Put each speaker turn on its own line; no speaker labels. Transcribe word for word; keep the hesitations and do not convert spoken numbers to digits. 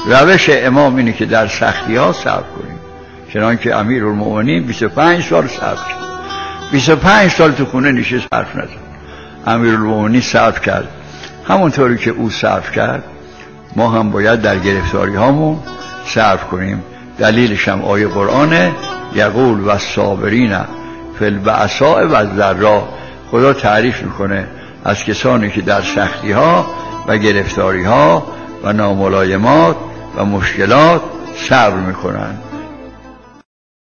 روش امام اینه که در سختی ها صبر کنیم، چنانکه امیرالمومنین بیست و پنج سال صبر کرد، بیست و پنج سال تو خونه نشست حرف نزد. امیرالمومنین صبر کرد. همونطوری که او صبر کرد ما هم باید در گرفتاری هامون صبر کنیم. دلیلش هم آیه قرآنه، یقول و الصابرین فی البأساء و الضراء. خدا تعریف میکنه از کسانی که در سختی ها و گرفتاری ها و ناملایمات و مشکلات صبر میکنن.